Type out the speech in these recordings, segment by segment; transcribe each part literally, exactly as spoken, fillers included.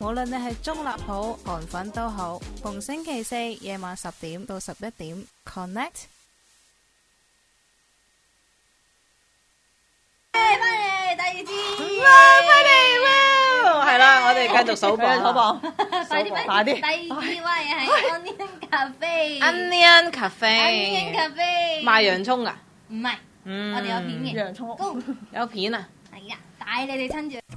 無論你係中立好、韓粉都好，逢星期四夜晚十點到十一點 Connect。 翻嚟第二支， 快啲！係啦，我哋繼續數榜， 數榜， 快啲快啲！ 第二位係 Onion Cafe。 Onion Onion Cafe Cafe 賣洋葱噶， 唔係， 嗯， 我哋有片嘅。 洋葱屋， 高有片啊！ 係啊，帶你哋親住。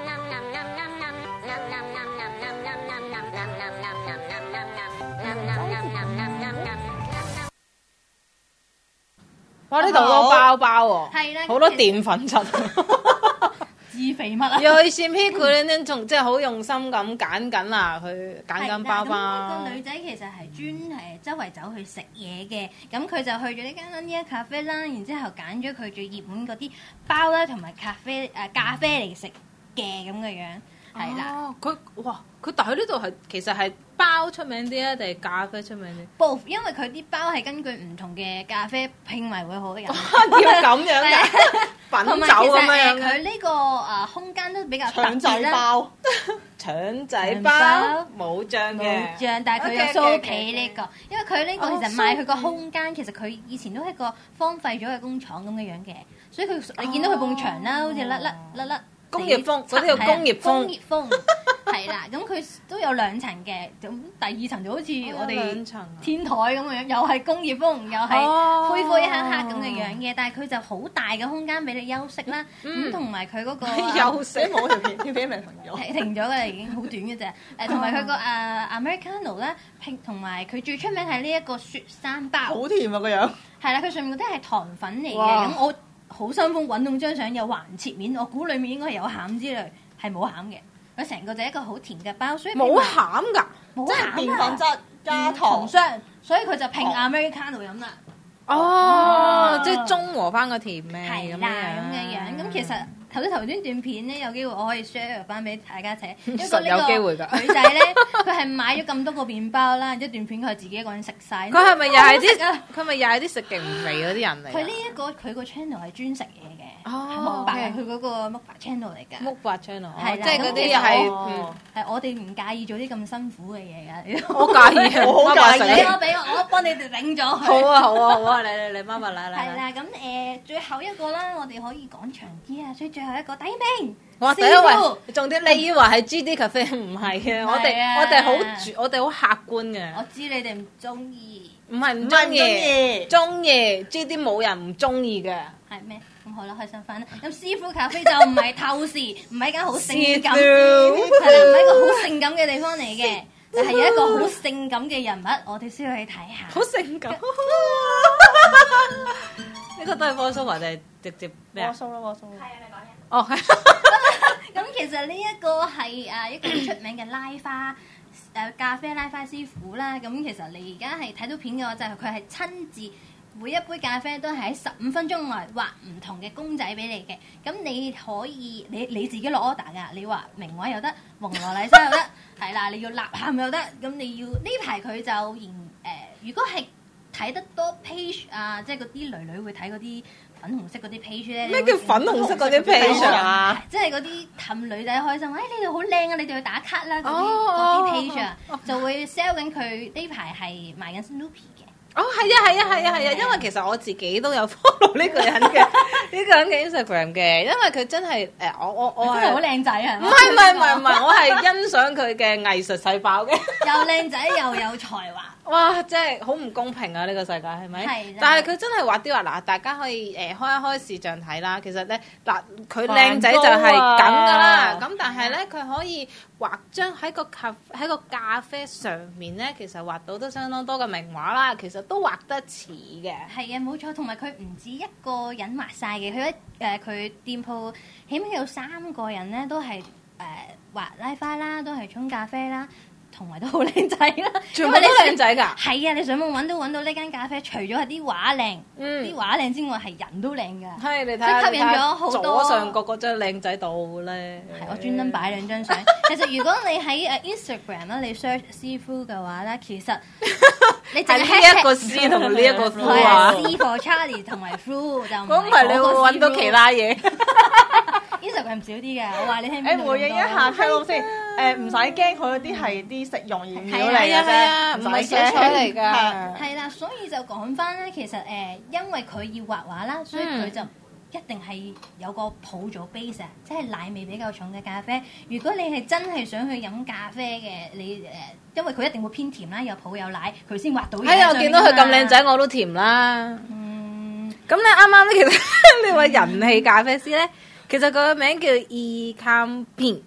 哇！呢度好多包包喎， 係啦， 好多澱粉質。 自肥物啊！ 又去片佢呢，仲即係好用心咁揀緊啦，佢揀緊包包。 咁個女仔其實係專係周圍走去食嘢嘅，咁佢就去咗呢間 Onion Cafe 啦，然之後揀咗佢最熱門嗰啲包啦，同埋咖啡誒咖啡嚟食嘅咁嘅樣，係啦。 哦，佢哇，佢但係呢度係其實係包出名啲啊，定係咖啡出名啲？ both，因為佢啲包係根據唔同嘅咖啡拼埋會好飲。 要咁樣㗎？品酒咁樣嘅。 佢呢個誒空間都比較特腸仔別啦。 包， 腸仔包冇醬嘅， 冇醬，但係佢有 OK，OK，OK， 酥皮呢個，因為佢呢個哦其實賣佢個酥皮空間，其實佢以前都係一個荒廢咗嘅工廠咁嘅樣嘅，所以佢你見到佢埲牆啦，好似甩甩甩甩。 工業風嗰啲叫工業風工業風係啦，咁佢都有兩層嘅，咁第二層就好似我哋兩層啊天台咁嘅樣，又係工業風，又係灰灰黑黑咁嘅樣嘅，但係佢就好大嘅空間俾你休息啦，咁同埋佢嗰個休息冇條片，條片咪停咗。 停停咗㗎啦，已經好短嘅啫。誒，同埋佢個誒 Americano 咧，拼同埋佢最出名係呢一個雪山包， 好甜啊個樣， 係啦，佢上面嗰啲係糖粉嚟嘅。 哇咁我好辛苦揾到張相有橫切面，我估裡面應該係有餡之類，係冇餡嘅。佢成個就係一個好甜嘅包，所以冇餡㗎， 冇即係澱餡啊， 粉質加糖糖， 霜，所以佢就拼糖 Americano 飲啦。 哦，即係中和翻個甜味咁係啦，咁嘅樣。咁其實頭先頭端段片咧，有機會我可以 share 翻俾大家睇，因為實有機會㗎呢個女仔咧，佢係買咗咁多個麵包啦，然之後段片佢係自己一個人食晒。 佢係咪又係好食啊啲？佢咪又係啲食勁唔肥嗰啲人嚟㗎？ 佢呢一個佢個 channel 係專食嘢嘅， 哦係木白 OK 係佢嗰個木白 channel 嚟㗎。 木白 channel， 係啦即係嗰咁其實啲又係我嗯係我哋唔介意做啲咁辛苦嘅嘢㗎。 我介意啊， 我好媽媽介意俾食我俾我，我幫你哋頂咗佢。 好啊好啊好啊，嚟嚟嚟，媽媽嚟嚟嚟。 係啦，咁誒最後一個啦，我哋可以講長啲啊，所以最後一個第一名。 哇！第一師傅位，重點你以為係 G D Cafe 唔係嘅，我哋係啊我哋好主，我哋好客觀嘅， 我知你哋唔中意， 唔係唔唔係唔中意， 意， 中意 G D 冇人唔中意嘅。 係咩？咁好啦，開心翻啦。咁師傅咖啡就唔係透視，唔係間好性感， See 係 through 啦，唔係一個好性感嘅地方嚟嘅，但係有一個好性感嘅人物，我哋需要去睇下。 好性感，呢個都係波蘇華定係直接咩啊？ 我收啦，我收啦。 係啊，你講嘢。 哦，係咁其實呢一個係誒一個好出名嘅拉花誒咖啡拉花師傅啦。咁其實你而家係睇到片嘅話，就係佢係親自每一杯咖啡都係喺十五分鐘內畫唔同嘅公仔俾你嘅。咁你可以你你自己落 order 㗎，你話名畫又得，蒙羅麗莎又得，係啦，你要吶喊又得。咁你要呢排佢就研誒、呃，如果係睇得多 page 啊，即係嗰啲女女會睇嗰啲粉紅色嗰啲 page 咧。 咩叫粉紅色嗰啲 page 啊？ 即係嗰啲氹女仔開心，誒、哎、你哋好靚啊！你哋去打卡啦嗰啲哦嗰啲 page 啊，就會 sell 緊佢呢排係賣緊 Snoopy 嘅。 哦，係啊，係啊，係啊，係啊，因為其實我自己都有 follow 呢個人嘅，呢個人嘅 Instagram 嘅，因為佢真係誒，我我我真係好係靚仔啊！ 唔係唔係唔係唔係，我係欣賞佢嘅藝術細胞嘅。 又靚仔又有才華。 哇！真係好唔公平啊！呢、個世界係咪？ 係啦但係佢真係畫啲話嗱，大家可以誒、呃、開一開視像睇啦。其實咧嗱，佢靚仔就係咁噶啦。咁、但係咧，佢可以畫張喺個咖喺個咖啡上面咧，其實畫到都相當多嘅名畫啦。其實都畫得似嘅。 係啊，冇錯，同埋佢唔止一個人畫晒嘅，佢一誒佢店鋪起碼有三個人咧，都係誒、呃、畫拉花啦，都係沖咖啡啦。同埋都好靚仔啦， 全部都靚仔㗎。 係啊，你上網揾都揾到呢間咖啡，除咗係啲畫靚， 嗯啲畫靚之外，係人都靚㗎。 係你睇下， 即係吸引咗好多左上角嗰張靚仔度咧。 係我專登擺兩張相。其實如果你喺誒 Instagram 啦，你 search 師傅嘅話咧，其實你淨係呢一個 C 同呢一個 F 係啊。 C for Charlie 同埋 Fru 就唔咁唔係你會揾到其他嘢。 Instagram 少啲嘅，我話你聽邊誒度咁多回應一下 Hello 先， 誒唔使驚，佢嗰啲係啲食用原料嚟係啊係啊， 嘅啫， 唔係水彩嚟㗎。 係啦，所以就講翻咧，其實誒、呃，因為佢要畫畫啦，所以佢就一定係有個泡做 base 啊，即係奶味比較重嘅咖啡。如果你係真係想去飲咖啡嘅，你誒、呃，因為佢一定會偏甜啦，有泡有奶，佢先畫到嘢。 係啊，我見到佢咁靚仔，我都甜啦。 嗯， 咁咧啱啱咧，其實呢位人氣咖啡師咧，其實佢個名叫 E Campin。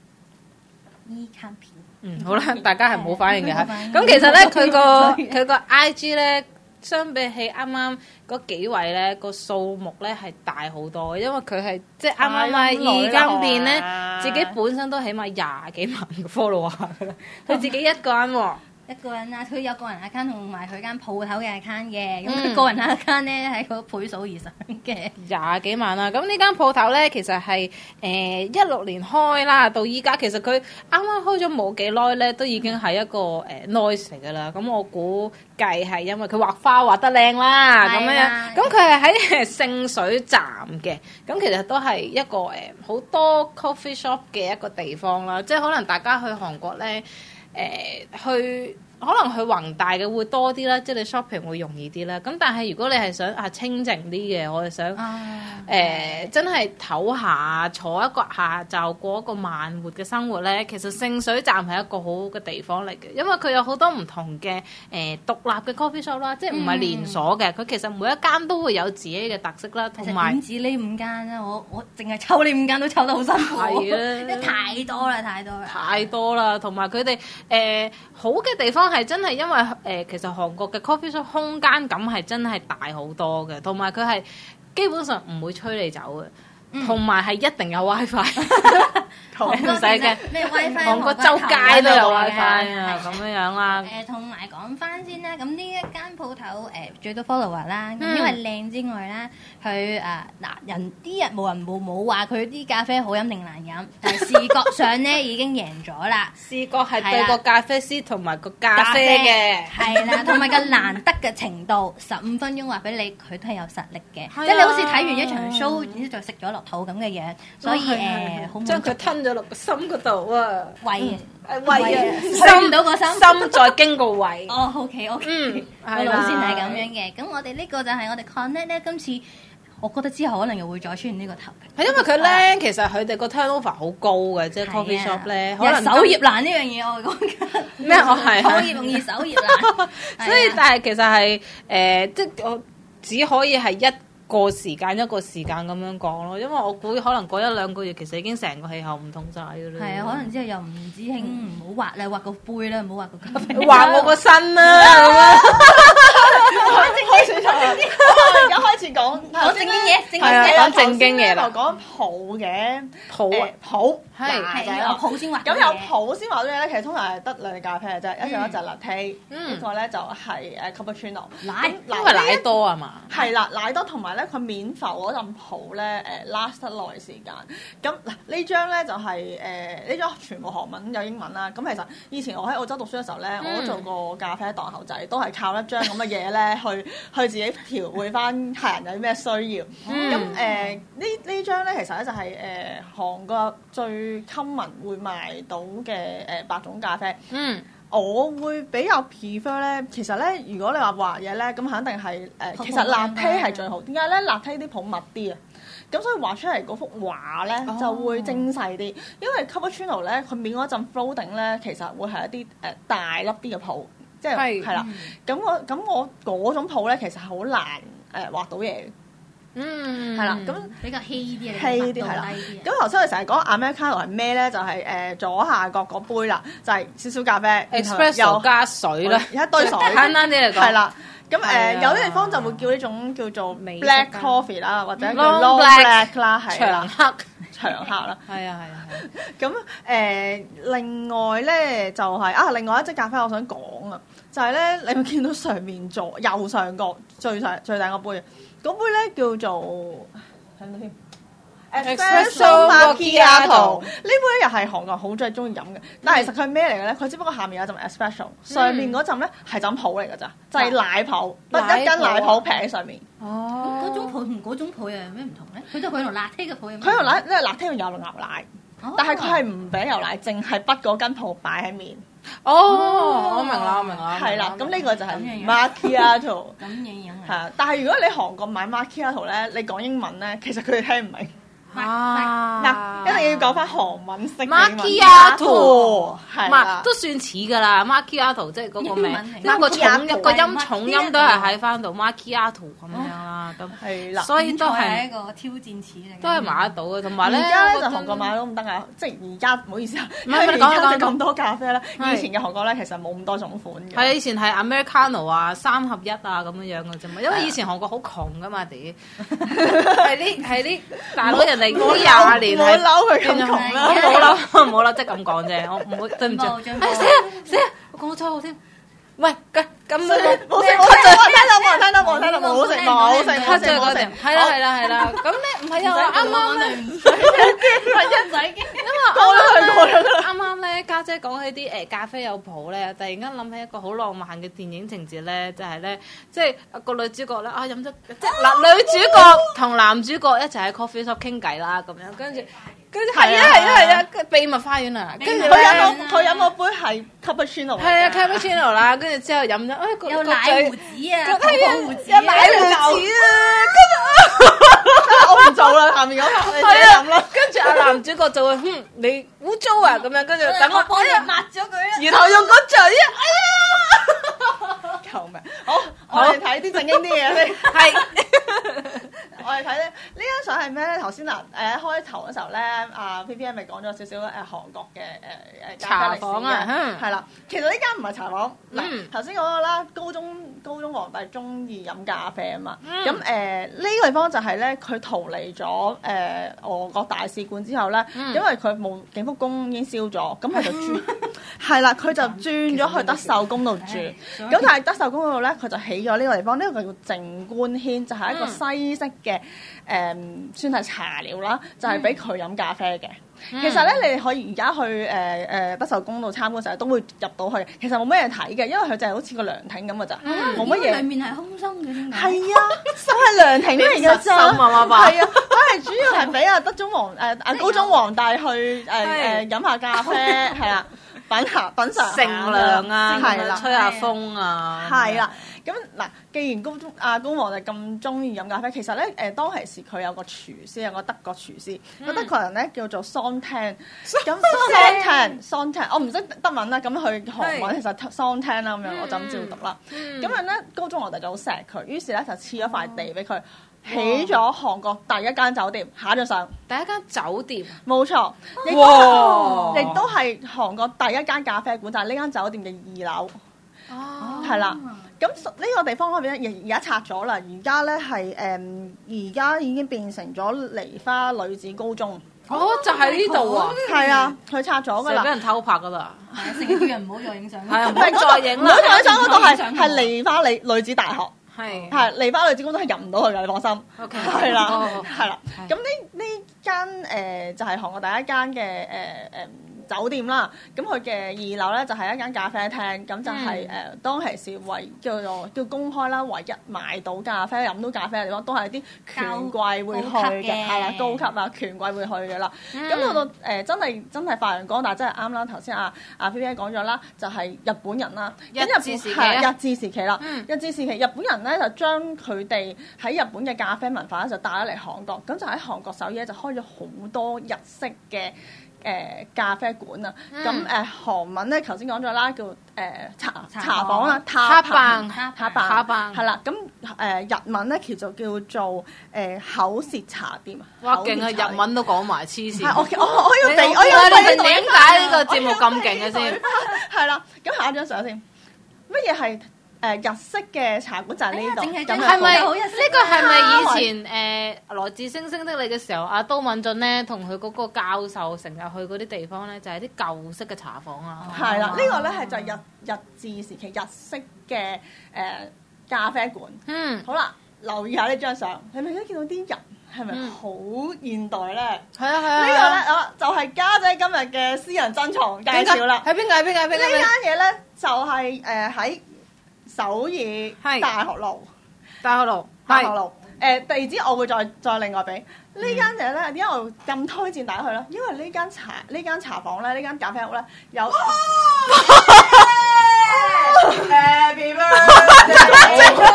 E Campin。 嗯，好啦，大家係冇反應嘅嚇。 嗯咁其實咧，佢個佢個 I G 咧，相比起啱啱嗰幾位咧，個數目咧係大好多嘅，因為佢係即係啱啱啊二間店咧，自己本身都起碼廿幾萬個 follower 㗎啦，佢自己一個人喎。 一個人啊，佢有個人 account 同埋佢間鋪頭嘅 account 嘅，咁佢嗯個人 account 咧係個倍數以上嘅。 廿幾萬啦，咁呢間鋪頭咧其實係誒一六年開啦，到依家其實佢啱啱開咗冇幾耐咧，都已經係一個誒 noise 嚟㗎啦。咁我估計係因為佢畫花畫得靚啦，咁樣樣。咁佢係喺聖水站嘅，咁其實都係一個誒好多 coffee shop 嘅一個地方啦。即係可能大家去韓國咧。誒、呃、去可能去宏大嘅會多啲啦，即係你 shopping 會容易啲啦。咁但係如果你係想啊清靜啲嘅，我係想誒、 啊呃、真係唞下，坐一個下晝過一個慢活嘅生活咧，其實聖水站係一個好好嘅地方嚟嘅，因為佢有好多唔同嘅誒、呃、獨立嘅 coffee shop 啦，即係唔係連鎖嘅。佢、嗯、其實每一間都會有自己嘅特色啦，同埋點止呢五間啦，我我淨係抽呢五間都抽得好辛苦， 係啊， 因為太多啦，太多啦， 太多啦，同埋佢哋誒好嘅地方係真係因為誒、呃、其實韓國嘅 coffee shop 空間感係真係大好多嘅，同埋佢係基本上唔會催你走嘅，同埋係一定有 WiFi，唔使嘅。 咩 WiFi？ 韓國周街都有 WiFi 啊，咁樣樣啦。 誒，同埋講翻先啦，咁呢一間鋪頭誒最多 follower 啦， 嗯因為靚之外啦，佢誒嗱人啲人冇人冇冇話佢啲咖啡好飲定難飲，但係視覺上咧已經贏咗啦。 視覺係對個咖啡師同埋個咖啡嘅， 係啦，同埋個難得嘅程度，十五分鐘話俾你，佢都係有實力嘅， 係啊即係你好似睇完一場 show，然之後就食咗落肚咁嘅樣，所以誒好將佢吞咗落個心嗰度啊， 胃誒胃啊， 去唔到個心， 心再經過胃。 哦，OK OK， 嗯， 個路線係咁樣嘅。咁我哋呢個就係我哋 connect 咧，今次我覺得之後可能又會再出現呢個 topic。 係因為佢咧，其實佢哋個 turnover 好高嘅，即係 coffee shop 咧，可能手業難呢樣嘢我講緊咩？我係創業容易，手業難。 所以但係其實係誒，即係我只可以係一個時間一個時間咁樣講咯，因為我估可能過一兩個月，其實已經成個氣候唔同晒㗎啦。 係啊，可能之後又唔知興唔好畫啦，畫個杯啦，唔好畫個咖啡。 畫我個身啦咁樣。 開始咗，而家開始講講正經嘢，正經係啊嘢。 講正經嘢啦頭先咧就講譜嘅譜啊誒譜係係有嗱就係譜先畫到咁有嘢。 譜先話咗嘢咧，其實通常係得兩隻咖啡嘅啫，一種咧就係 latte， 嗯一個咧就係誒 cappuccino。 奶因為奶多啊嘛。 係啦，奶多同埋咧，佢面浮嗰陣泡咧，誒 last 得耐時間。咁嗱呢張咧就係誒呢張全部韓文有英文啦。咁其實以前我喺澳洲讀書嘅時候咧， 嗯我都做過咖啡檔口仔，都係靠一張咁嘅嘢咧去去自己調配翻客人有啲咩需要。咁誒、 嗯呢呢張咧其實咧就係、誒、韓國最 common 會賣到嘅誒白種咖啡。 嗯。 我會比較 prefer 咧，其實咧，如果你話畫嘢咧，咁肯定係誒、呃，其實 latte 係最好。點解咧？latte 啲泡密啲啊，咁所以畫出嚟嗰幅畫咧、 哦、 就會精細啲。因為 cappuccino 咧，佢面嗰陣 floating 咧，其實會係一啲誒、呃、大粒啲嘅泡，即係係啦。咁我咁我嗰種泡咧，其實好難誒、呃、畫到嘢。 嗯， 係啦，咁比較稀啲啊， 稀啲係啦。咁頭先我哋成日講 Americano 係咩咧？就係、是、誒、呃、左下角嗰杯啦，就係、是、少少咖啡 ，espresso 加水啦， 一堆水。 簡單啲嚟講， 係啦。咁誒、呃、 啊有啲地方就會叫呢種叫做美 black 式 coffee 啦，或者叫 Long long black black 啦，係啦， 長黑長黑啦。 係啊係啊係啊。 咁誒、呃、另外咧就係、是、啊另外一隻咖啡我想講啊，就係、是、咧你會見到上面座右上角最上最大個杯。嗰杯咧叫做睇到添 Espresso Macchiato，呢杯又係韓國好最中意飲嘅，但係其實佢係咩嚟嘅咧？佢只不過下面有一陣 espresso，上面嗰陣咧係陣泡嚟㗎咋，就係奶泡，得一間奶泡平喺上面。 哦，嗰種泡同嗰種泡又有咩唔同咧？佢都佢同 latte 嘅泡有咩？ 佢用奶，因為 latte 用有牛奶， 但係佢係唔俾牛奶，淨係畢嗰間鋪擺喺面。 哦，我明啦，我明啦。 係啦，咁呢個就係咁樣 macchiato。 咁樣樣係啊，但係如果你韓國買 macchiato 咧，你講英文咧，其實佢哋聽唔明。 啊， 嗱，一定要講翻韓文式嘅 macchiato， 係唔係都算似㗎啦 macchiato 即係嗰個名，因為個重 macchiato 個音重音都係喺翻度 macchiato 咁樣啦，咁係啦。 所以都係係一個挑戰詞嚟。 都係買得到嘅，同埋而咧家咧就韓我覺得國買都唔得啊！即係而家唔好意思啊， 唔係因為而你講你講家咁多咖啡咧， 係以前嘅韓國咧其實冇咁多種款嘅。 係以前係 Americano 啊，三合一啊咁樣樣嘅啫嘛，因為以前韓國好窮噶嘛，屌係呢係呢大佬人哋呢廿年係冇嬲佢咁窮啦， 冇啦冇啦，即係咁講啫，我唔會對唔住， 進步進步哎死啊死啊，我講錯咗添，喂咁咁冇食冇食冇人聽到冇人聽到冇人聽到冇食冇食冇 cut 食咗嗰冇食條，係啦係啦係啦，咁咧唔係啊，我啱啱咧。 係一仔嘅。 過咗去過咗啦。 啱啱咧，家姐講起啲誒咖啡有譜咧，突然間諗起一個好浪漫嘅電影情節咧，就係咧，即係個女主角咧啊飲咗，即係嗱女主角同男主角一齊喺 coffee shop 傾偈啦，咁樣跟住跟住係啊係啊係啊，秘密花園啊，跟住佢飲咧嗰佢飲嗰杯係 cappuccino 嚟㗎。 係啊 cappuccino 啦，跟住之後飲咗，哎個個有奶嘴胡子啊， 係啊泡泡胡子啊， 有奶胡子啊， 我唔做啦，下面嗰 part 你自己係啊飲啦。， 跟住阿男主角就會哼你污糟啊咁樣，跟住等我我幫哎呀你抹咗佢啦。 然後用個嘴啊，哎呀！ 救命！好，我哋睇啲正經啲嘢先。 係我哋睇咧呢張相係咩咧？頭先嗱誒開頭嘅時候咧，阿 P P M 咪講咗少少誒韓國嘅誒誒咖啡歷史茶房啊嘅， 嗯係啦。其實呢間唔係茶房，嗱嗯頭先講咗啦，高中高中皇帝中意飲咖啡啊嘛。 嗯咁誒呢個地方就係咧，佢逃離咗誒俄國大使館之後咧， 嗯因為佢冇景福宮已經燒咗，咁佢就轉係啦，佢就轉咗去德壽宮度住。咁但係德壽宮嗰度咧，佢就起咗呢個地方，呢、個叫靜觀軒，就係、一個西式嘅誒、嗯算係茶寮啦，就係俾佢飲咖啡嘅。 嗯其實咧，你哋可以而家去誒誒、呃、德壽宮度參觀嘅時候，都會入到去。其實冇咩嘢睇嘅，因為佢就係好似個涼亭咁嘅咋，冇乜嘢。 裡面係空心嘅點解？ 係啊，就係涼亭嚟嘅咋。 實心啊嘛嘛係啊，佢係主要係俾阿德宗皇誒阿高宗皇帝去誒誒飲下咖啡，係啦，品下品嚐乘涼啊， 係啦。 吹下風啊， 係啦，咁嗱，既然高中阿高皇帝咁中意飲咖啡，其實咧誒當其時佢有個廚師，有個德國廚師，個德國人咧叫做 Sontan，咁 Sontan Sontan，我唔識德文啦，咁佢韓文其實 Sontan 啦咁樣，我就咁照讀啦。咁樣咧，高宗皇帝就好錫佢，於是咧就賜咗塊地俾佢，起咗韓國第一間酒店，下咗上。 第一間酒店， 冇錯，亦都哇係亦都係韓國第一間咖啡館，就係呢間酒店嘅二樓。 哦， 係啦，咁呢個地方嗰邊咧，而而家拆咗啦，而家咧係誒，而家已經變成咗梨花女子高中。 哦，就喺呢度啊， 係啊，佢拆咗㗎成日俾啦。 人偷拍噶啦， 係啊，成日叫人唔好再影相。 係啊，唔唔係好再影啦唔好，再上嗰度係係係梨花女女子大學， 係係梨花女子高中係入唔到去嘅，你放心。 ，OK， 係啦哦， 係啦。 係咁呢呢間誒就係韓國第一間嘅誒誒酒店啦。咁佢嘅二樓咧就係一間咖啡廳，咁就係誒當其時唯叫做叫公開啦，唯一買到咖啡、飲到咖啡嘅地方，都係啲權貴會去嘅， 高級嘅係啦，高級啊，權貴會去嘅啦。咁到到誒真係真係發揚光大，真係啱啦。頭先阿阿 P P 講咗啦，就係日本人啦，咁日治時期啊係日治時期啦， 嗯日治時期日本人咧就將佢哋喺日本嘅咖啡文化咧就帶咗嚟韓國，咁就喺韓國首爾咧就開咗好多日式嘅誒、呃咖啡館啊。咁誒、呃、韓文咧頭先講咗啦，叫誒、呃、茶茶茶房啦， 塔棒棒塔塔棒棒係啦。咁誒、呃、日文咧其實叫做誒、呃、口舌茶店啊。 哇勁啊， 口舌茶店日文都講埋黐線， 係我我我要你俾我要你哋俾點解呢個節目咁勁嘅先？ 係啦，咁下一張相先，乜嘢係誒日式嘅茶館就係呢度， 哎呀淨係咁樣係咪好日式呢個係咪以前誒來自星星的你嘅時候，阿都敏俊咧同佢嗰個教授成日去嗰啲地方咧，就係啲舊式嘅茶房啊？ 係啦，呢個咧係就係日日治時期日式嘅誒咖啡館。 嗯， 好啦，留意下呢張相，你咪而家見到啲人係咪嗯好現代咧？ 係啊係啊， 呢個咧啊就係家姐今日嘅私人珍藏介紹啦。 喺邊個喺邊個喺邊呢個？ 間嘢咧就係誒喺首爾大學路。 大學路係大學路， 誒地址我會再再另外俾。呢間嘢咧，點解我咁推薦大家去咧？因為呢間茶呢間茶房咧，呢間咖啡屋咧有。Happy birthday！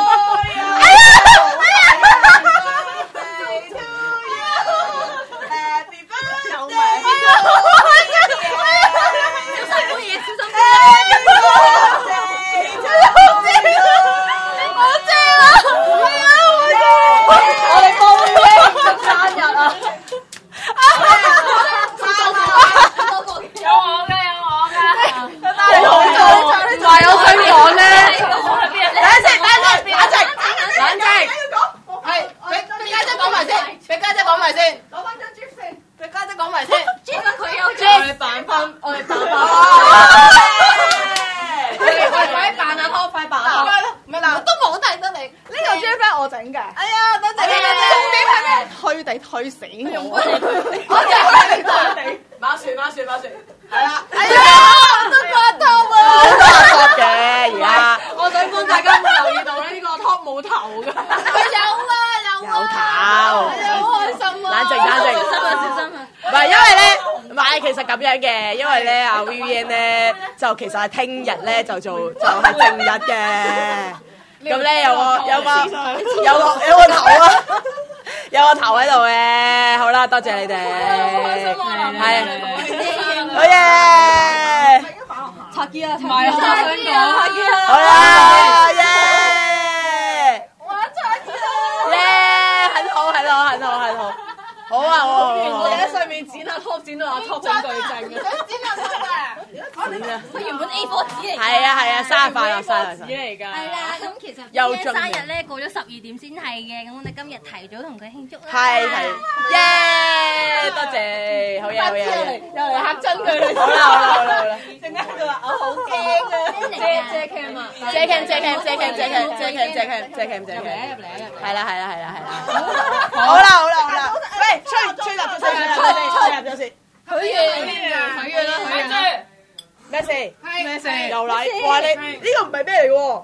推死我！我就係你哋馬船馬船馬船，係啦，哎呀，都覺得啊，好多人覺嘅而家。我想幫大家冇留意到咧，呢個 top 冇頭㗎。佢有啊有啊，有頭，係啊，好開心啊！冷靜冷靜，小心啊小心啊！唔係因為咧，唔係其實咁樣嘅，因為咧阿 Vivian 咧就其實係聽日咧就做就係正日嘅，咁咧有個有個有個有個頭啊！有個頭喺度嘅，好啦，多謝你哋，係，好嘢，拆機啊，拆機啊，拆機啊，好啦，耶，我拆機啦，耶，很好，很好，很好，很好，好啊，好啊，你喺上面剪下 top 剪到阿 top 咁巨正嘅，想剪下 top 啊，剪啊，佢原本 A 四 紙嚟，係啊係啊，生日快樂，生日紙嚟㗎，係啦，咁其實又生日咧過咗十二點先係嘅，咁我哋今日提早同佢慶祝啦，係係，耶，多謝，好嘢好嘢，又嚟嚇親佢，好啦好啦好啦好啦，陣間佢話我好驚啊，借借 cam 啊，借 cam 借 cam 借 cam 借 cam 借 cam 借 cam 借 cam 借 cam，入嚟啊入嚟啊入嚟，係啦係啦係啦係啦，好啦好啦好啦，喂吹吹入咗先，吹吹入咗先，許願許願啦許願。咩事？咩事？又嚟？哇！你呢個唔係咩嚟喎？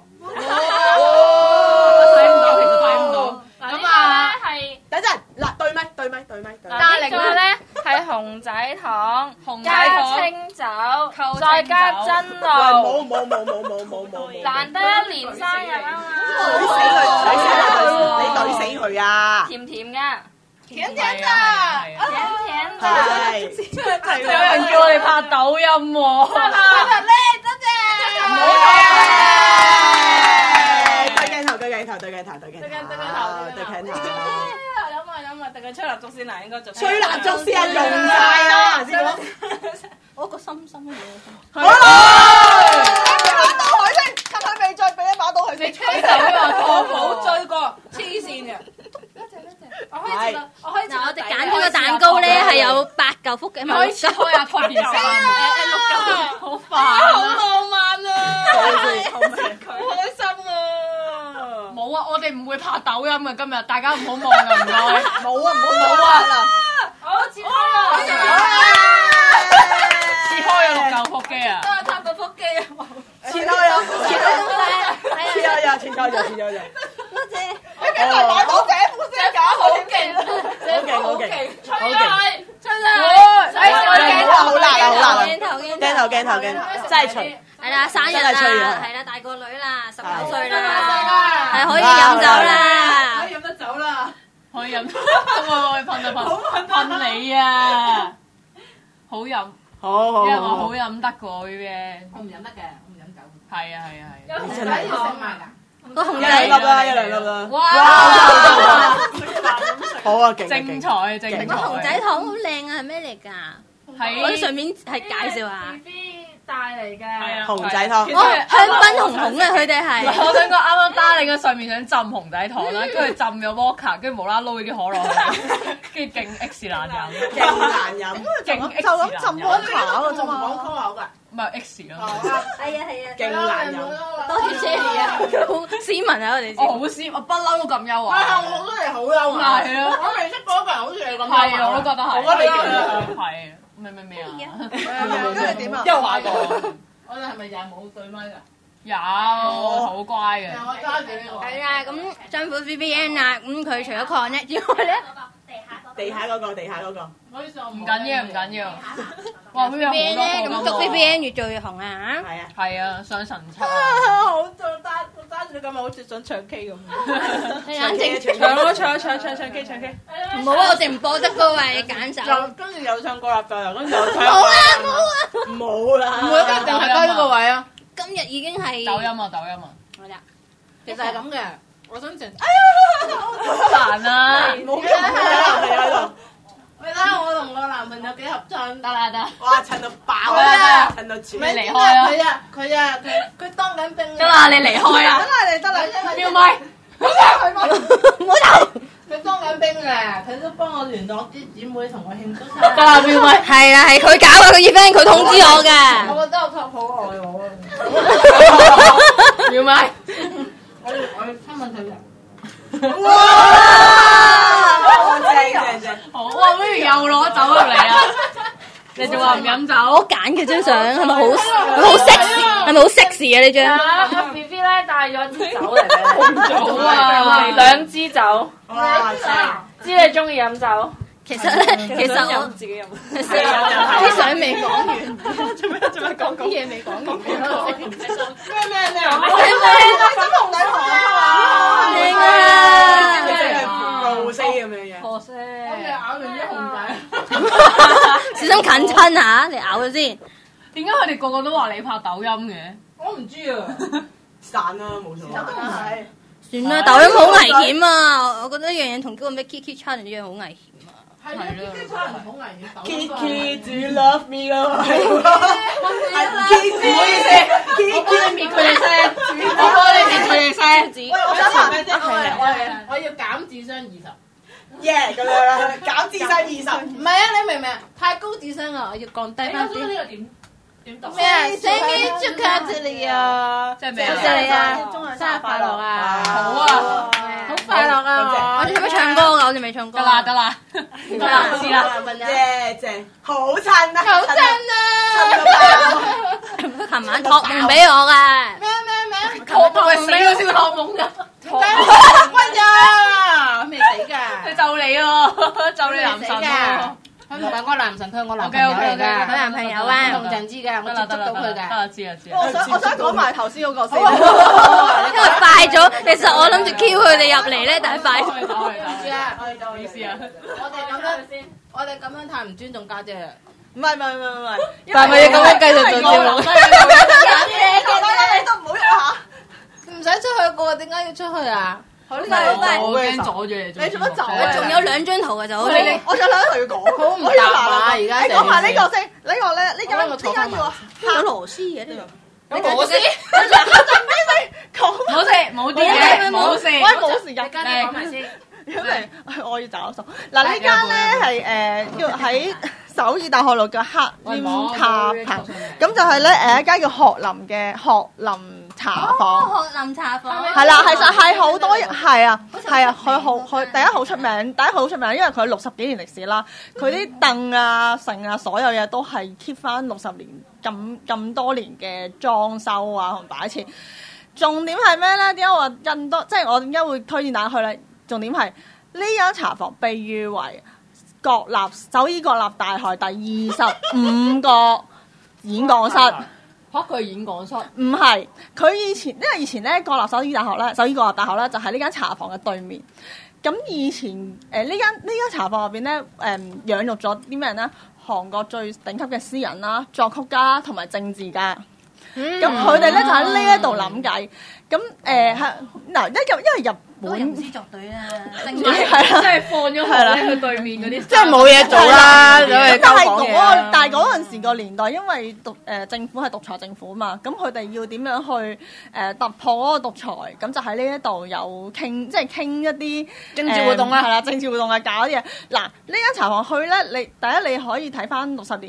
睇唔到，其實睇唔到。咁啊，係等陣嗱，對咪對咪對咪。 呢個咧係熊仔糖，加清酒，再加真露。 冇冇冇冇冇冇冇。 難得一年生日啊嘛！ 懟死佢！懟死佢！你懟死佢啊！ 甜甜噶。 甜甜的， 甜甜的， 係。 有人叫我哋拍抖音喎， 拍拍咧，多謝。 好嘅。對鏡頭，對鏡頭，對鏡頭，對鏡頭，對鏡頭，對鏡頭。 飲啊飲啊，等佢吹蠟燭先啦，應該就。 吹蠟燭先啊，用晒啦，先講。 我個心心嘅嘢。 好啦。俾把刀佢先，趁佢未再俾一把刀佢先。 你吹手啊！我冇追過，黐線嘅。我可以接，我可以接。 嗱，我哋揀呢個蛋糕咧係有八嚿福嘅， 可以切開啊，托件衫，誒誒六嚿，好煩啊，好浪漫啊，好開心啊！冇啊，我哋唔會拍抖音嘅今日，大家唔好望啊，唔該。 冇啊，唔好冇啊！ 我切開啊！切開啊，六嚿腹肌啊！都係插個腹肌啊！ 切開啊！切開啊！切開啊！切開啊！切開啊！ 多謝。 你邊度買到這副聲架？ 好勁， 好勁，好勁， 吹佢，吹佢！ 佢， 好辣啊！好辣啊！ 鏡頭鏡鏡頭鏡頭鏡頭，真係吹！ 係啦，生日真係吹啦， 啊係啦，大個女啦，十九歲啦，係可以飲酒啦， 可以飲得酒啦， 可以飲。喂喂喂，噴就噴，噴你啊！好飲， 好好， 因為我好飲得個嘅。 我唔飲得嘅，我唔飲酒。 係啊係啊係。 有紅仔糖㗎。 一個熊仔兩粒啦，一兩粒啦。 哇！ 好啊，勁精彩精彩。 個熊仔糖好靚啊，係咩嚟㗎？ 係我哋上面係介紹下。 B B 帶嚟嘅。係啊。 熊仔湯。 哦，香檳紅紅啊，佢哋係。 我想講啱啱打你嘅上面想浸熊仔糖啦，跟住浸咗 vodka，跟住無啦啦撈啲可樂，跟住勁 X 難飲。 勁難飲。 勁就咁浸 vodka 嗰個啫嘛。 唔係 X 咯。 係啊係啊。 勁難飲。 多謝 Sherry 啊，好斯文啊我哋。 我好斯，我不嬲都咁優啊。 係啊，我覺得你好優啊。係啊，我未識過一個人好似你咁。 係啊，我都覺得係。 我覺得你勁。 係。咩咩咩啊？ 跟住點啊？ 又話過。我哋係咪又係冇對麥㗎？ 有好乖嘅。 我揸住呢個。 係啊，咁辛苦 V V N 啊，咁佢除咗 connect 之外咧， 地下嗰個，地下嗰個。 唔緊要，唔緊要。哇 V V N 咧，咁祝 V V N 越做越紅啊！ 係啊。 係啊，上神七啊！ 好做揸揸住咁啊，好似想唱 K 咁。 你冷靜， 唱咯，唱唱唱唱 K 唱 K。 唔好啊！我哋唔播得歌啊，你揀首。 就跟住又唱歌立就又跟住又唱。 冇啦冇啦， 冇啦。 唔會一定係低呢個位啊！ 今日已經係抖音啊，抖音啊！ 係啦， 其實係咁嘅，我想整。 好難啊！ 冇嘅，係喺度。你睇我同我男朋友幾合襯。 得啦得。 哇！襯到爆得啦啊！襯到全。 你離開啊！ 佢啊佢啊佢佢當緊兵。 得啦，你離開啊！ 得啦，你得啦， 要咪？ 唔好走。 佢當緊兵嘅，佢都幫我聯絡啲姊妹同我慶祝生日。 得啦，要咪？ 係啊，係佢搞啊，佢要 friend，佢通知我㗎。 我覺得我託好愛我啊！ 要咪？ 我要我要親吻佢。 哇！ 正正正。 好啊，不如又攞酒入嚟啊！你仲話唔飲酒？ 我揀嘅張相係咪好好 sexy？係咪好 sexy 啊？呢張？ 阿 B B 咧帶咗支酒嚟俾你， 好啊， 兩支酒， 哇！ 知你中意飲酒， 其實咧，其實我自己飲。 啲相未講完， 做咩做咩講啲嘢未講完。 咩咩咩？ 金紅女孩啊！ 靚啊！ 露西咁樣嘢。 可惜。 咬完啲熊仔。 小心近親啊！你咬咗先。 點解佢哋個個都話你拍抖音嘅？ 我唔知啊。散啦，冇錯。係。 算啦，抖音好危險啊！我覺得一樣嘢同嗰個咩 Kiki Challenge 一樣好危險啊！ 係啊，Kiki Challenge 好危險。Kiki do you love me 啊？Kiki，唔好意思，Kiki 滅佢哋聲，我幫你滅佢哋聲。 喂，我想問咩啫？我係我係我要減智商二十。耶咁樣，減智商二十。唔係啊，你明唔明啊？太高智商啊，我要降低翻啲。呢個點點讀？咩啊？生日祝賀你啊！ 即係咩啊？ 多謝你啊！ 生日快樂啊！ 好啊， 好快樂啊！ 我哋使唔使唱歌㗎？我哋未唱歌。 得啦得啦，得啦，知啦。 耶正，好襯啊！好襯琴晚託夢俾我㗎。 咩咩咩？ 我係死咗先託夢㗎， 乜呀？未死㗎？ 佢就你喎，就你男神喎。 佢唔係我男神，佢係我男 OK 朋友 OK 嚟 OK， 㗎。 佢男朋友啊， 同陣知㗎，我接觸到佢㗎。 得啦，知啦知啦。 我想我想講埋頭先嗰個先。 因為快咗，其實我諗住 Q 佢哋入嚟咧，但係快咗。 意思啊，我哋就意思啊， 我哋咁樣，我哋咁樣太唔尊重家姐啦。 唔係唔係唔係唔係， 但係咪要咁樣繼續做節目？ 你都唔好喐下。 唔使出去個，點解要出去啊？ 好呢我驚阻住你。 你做乜走啊？ 我仲有兩張圖嘅就好似。 我有兩條要講， 好唔我有答啊！ 嗱而家你講埋呢個先，呢個咧，呢間我呢間要有螺絲嘅呢度。 咁我先， 講冇事冇啲嘢，冇事。 喂，冇時間。 嚟講埋先。 因為我要找數。嗱呢間咧係誒叫喺首爾大學路嘅黑煙塔棚，咁就係咧誒一間叫學林嘅學林茶房。 學林茶房。 係啦，其實係好多人，係啊，係啊，佢好佢第一好出名，第一好出名，因為佢六十幾年歷史啦，佢啲凳啊、剩啊，所有嘢都係 keep 翻六十年咁咁多年嘅裝修啊同擺設。重點係咩咧？點解我話更多？即係我點解會推薦大家去咧？重點係呢間茶房被譽為國立首爾國立大學第二十五個演講室。 嚇佢演講室？ 唔係，佢以前因為以前咧國立首爾大學咧，首爾國立大學咧就喺呢間茶房嘅對面。咁以前誒呢、呃、間呢間茶房入邊咧誒養育咗啲咩人咧？韓國最頂級嘅詩人啦、作曲家同埋政治家。咁佢哋咧就喺呢一度諗計。咁誒係嗱，一入因為日本吟詩作對啊，正係啦， 即係放咗學咧，佢對面嗰啲， 即係冇嘢做啦，走咁去但係嗰交講嘢啦但係嗰陣時個年代，因為獨誒、呃、政府係獨裁政府嘛，咁佢哋要點樣去誒、呃、突破嗰個獨裁？咁就喺呢一度有傾，即係傾一啲政治活動啦係啦、政治活動啊，搞啲嘢。嗱，呢間茶房去咧，你第一你可以睇翻六十年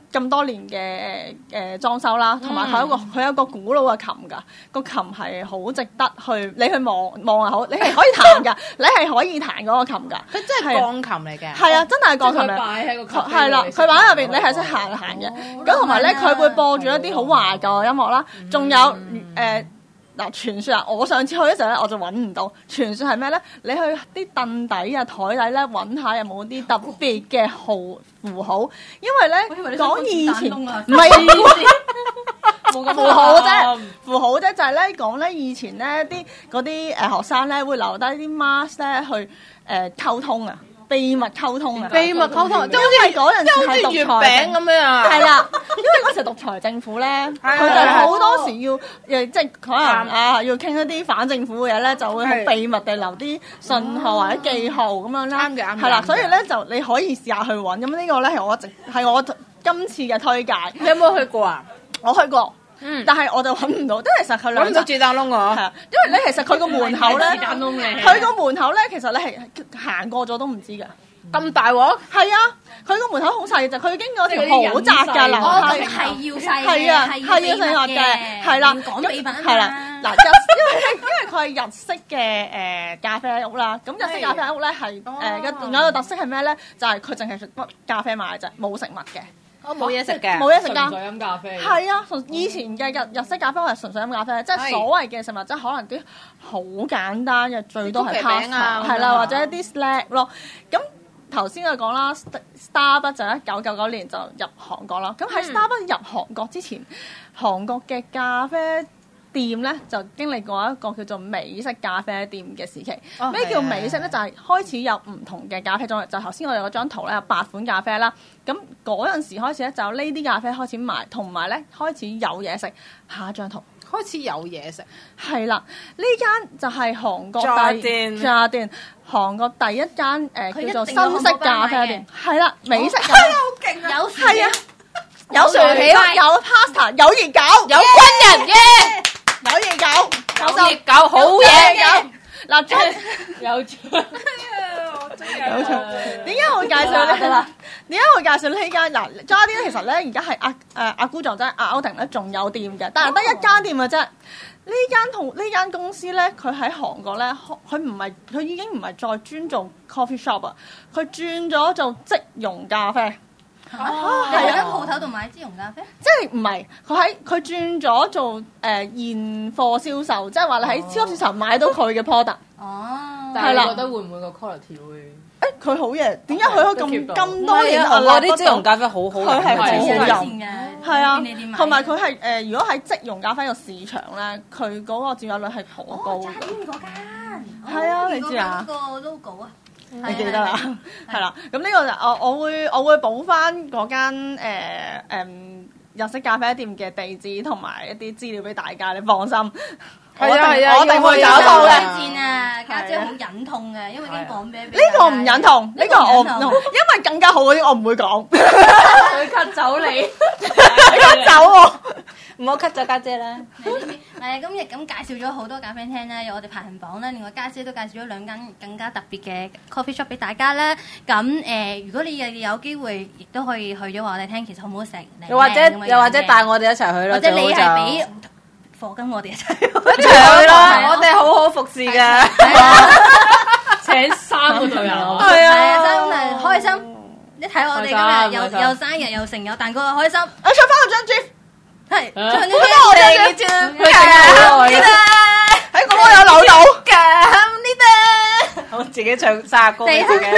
咁多年嘅誒誒裝修啦，同埋佢有一個佢有一個古老嘅琴㗎，個琴係好值得去你去望望又好，你係可以彈㗎，你係可以彈嗰個琴㗎。 佢真係鋼琴嚟嘅。 係啊，真係鋼琴嚟。 擺喺個係啦，佢擺喺入邊，你係識行行嘅。咁同埋咧，佢會播住一啲好懷舊嘅音樂啦，仲有誒。嗱，傳說啊，我上次去嘅時候咧，我就揾唔到。傳說係咩咧？你去啲凳底啊、台底咧揾下有冇啲特別嘅號符號，因為咧講以前唔係符號啫，符號啫就係咧講咧以前咧啲嗰啲誒學生咧會留低啲 mask 咧去誒溝通啊。秘密溝通啊！ 秘密溝通， 因為嗰陣時係月獨裁餅咁樣啊！ 係啦，因為嗰時獨裁政府咧，佢哋好多時要誒，即係可能啊，要傾一啲反政府嘅嘢咧，就會好秘密地留啲信號或者記號咁樣啦。 啱嘅，啱嘅。 係啦，所以咧就你可以試下去揾。咁呢個咧係我一直係我今次嘅推介。 你有冇去過啊？ 我去過。 嗯， 但係我就揾唔到，因為其實佢兩揾唔到子彈窿我， 係啊，因為咧其實佢個門口咧，佢個門口咧其實你係行過咗都唔知㗎， 咁大鑊？ 係啊，佢個門口好細嘅啫，佢經過條好窄嘅樓梯， 係要細嘅， 係啊，係要細嘅，係啦， 講秘密啊嘛， 係啦，嗱日因為因為佢係日式嘅誒咖啡屋啦，咁日式咖啡屋咧係誒嘅有個特色係咩咧？就係佢淨係食咖啡賣啫，冇食物嘅。 我冇嘢食嘅， 冇嘢食㗎， 純粹飲咖啡。 係啊，以前嘅日日式咖啡我係純粹飲咖啡，即係所謂嘅食物，即係可能啲好簡單嘅，最多係 pasta，係啦，或者一啲 snack 咯。咁頭先我講啦 ，Starbucks 就一九九九年就入韓國啦。咁喺 Starbucks 入韓國之前，韓國嘅咖啡店咧就經歷過一個叫做美式咖啡店嘅時期。咩、哦、叫美式咧？就係、是、開始有唔同嘅咖啡種類。就頭先我哋嗰張圖咧有八款咖啡啦。咁嗰陣時開始咧就呢啲咖啡開始賣，同埋咧開始有嘢食。下一張圖開始有嘢食， 係啦。呢間就係韓國第炸店，韓國第一間誒、呃、叫做新式咖啡店。係啦，美式咖啡好勁啊！有係啊， 有薯條，有 pasta， 有熱狗， 有軍人嘅。 有熱狗， 有熱狗好嘢， 嗱， 有獎， 有獎。點解我會介紹呢？點解我會介紹呢間？嗱 Jardine 其實咧而家係阿誒阿姑丈即係阿歐婷咧仲有店嘅，但係得一間店嘅啫。呢間同呢間公司咧，佢喺韓國咧，佢唔係佢已經唔係再專做 coffee shop 啊，佢轉咗做即溶咖啡。 哦，你喺間鋪頭度買即溶咖啡？ 即係唔係佢喺佢轉咗做誒、呃、現貨銷售，即係話你喺超級市場買到佢嘅 product。 哦， 但係你覺得會唔會個 quality 會？ 誒佢好嘢，點解佢可以咁咁多年韓國啲即溶咖啡好好， 佢係好好飲嘅， 係啊，同埋佢係誒，如果喺即溶咖啡個市場咧，佢嗰個佔有率係好高嘅。 嗰間係啊，你知啊？ 嗰個 logo 啊。 你記得啦，係啦，咁呢個就我我會我會補翻嗰間誒誒日式咖啡店嘅地址同埋一啲資料俾大家，你放心。 係啊係啊， 我一定會找到嘅。 戰啊，家姐好忍痛嘅，因為已經講俾呢個唔忍痛，呢個我唔痛，因為更加好嗰啲我唔會講。 佢 cut 走你， 你 cut 走我。 唔好 cut 咗家姐啦！ 係今日咁介紹咗好多咖啡廳啦，有我哋排行榜啦，另外家姐都介紹咗兩間更加特別嘅 coffee shop 俾大家啦。咁誒、呃，如果你有有機會，亦都可以去咗話我哋聽，其實好唔好食？ 又或者又或者帶我哋一齊去咯， 或者你係俾課金我哋一齊去， 一齊去咯！我哋好好服侍嘅， 請三個隊友， 係啊，真係開心！一睇我哋今日又又生日又成有蛋糕，又開心！ 我唱翻我張豬。係， 唱呢啲張佢整好耐嘅，喺個窩有扭到。咁呢度， 我自己唱生日歌俾自己。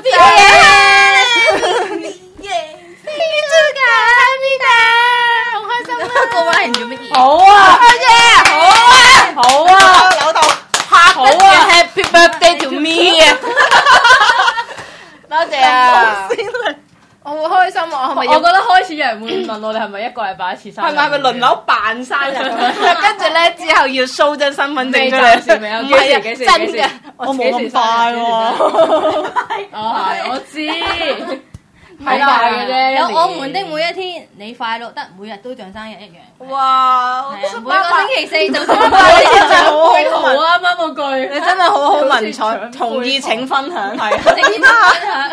好開心啊！個話人做乜嘢？ 好啊，好啊，好啊， 扭到， 好啊 ，Happy birthday to me 啊！多謝啊！我好開心啊！係咪？ 我覺得開始有人會問我哋係咪一個禮拜一次生日？ 係咪係咪輪流扮生日？跟住咧之後要 show 張身份證出嚟。 唔係啊，真嘅， 我冇咁快喎。 我係我知，係快嘅啫。 有我們的每一天，你快樂得每日都像生日一樣。 哇！ 每個星期四就生日， 你真係好好好啱啱嗰句， 你真係好好文采，同意請分享，係。 請分享。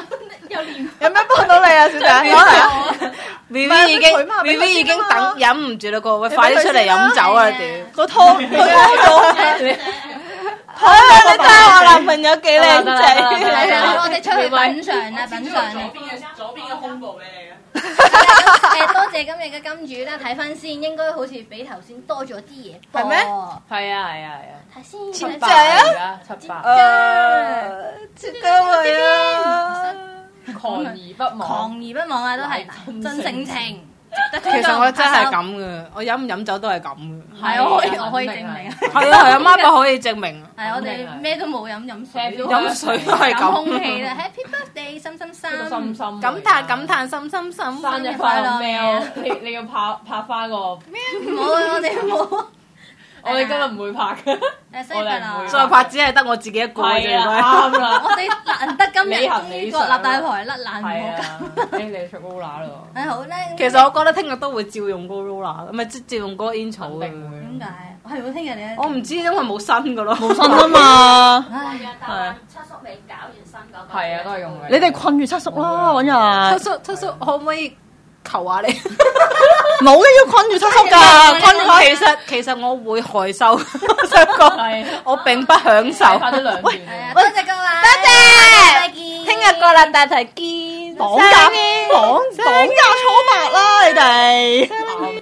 有練有咩幫到你啊，小姐？攞嚟。 B B 已經佢嘛 B 俾佢 B 已先啦經等忍唔住啦，個喂快啲出嚟飲酒啊！屌， 個湯個湯咗。 啊！你睇下我男朋友幾靚仔， 係啊！我哋出去品嚐啦，品嚐啦。 左邊嘅左邊嘅胸部俾你嘅。 誒，多謝今日嘅金主啦，睇翻先，應該好似比頭先多咗啲嘢。 係咩？ 係啊係啊係啊， 睇先， 七睇百啊而家七百， 誒，這個係啊！ 狂而不忘。 狂而不忘啊，都係真性情。 其實我真係咁嘅，我飲唔飲酒都係咁嘅。 係我可以我可以證明。 係啊係啊，孖寶可以證明。 係我哋咩都冇飲，飲水都飲水都係咁。 飲空氣啦，Happy Birthday，心心心， 心心感嘆感嘆心心心， 生日快樂喵！你你要拍拍翻個， 冇我哋冇。 我哋今日唔會拍嘅， 誒生日快樂！ 再拍只係得我自己一個啫。 係啊，啱啦。 我哋難得今日履行理呢個想立大台甩爛係冇啊，誒你出高乸咯。 誒好咧。 其實我覺得聽日都會照用嗰個 roller，唔係即照用嗰個煙草嘅。 點解？係喎，聽日你我唔知，因為冇新嘅咯。 冇新啊嘛。 唉， 係七叔未搞完新嗰個。 係啊，都係用嘅。 你哋困住七叔啦，揾日。 七叔七叔可唔可以求下你？ 冇嘅，要困住七叔㗎，困住佢。 其實其實我會害羞，想講我並不享受。 拍咗兩段。 係啊，多謝各位， 多謝再見。 聽日過嚟大台見。 綁架綁綁架初八啦，你哋。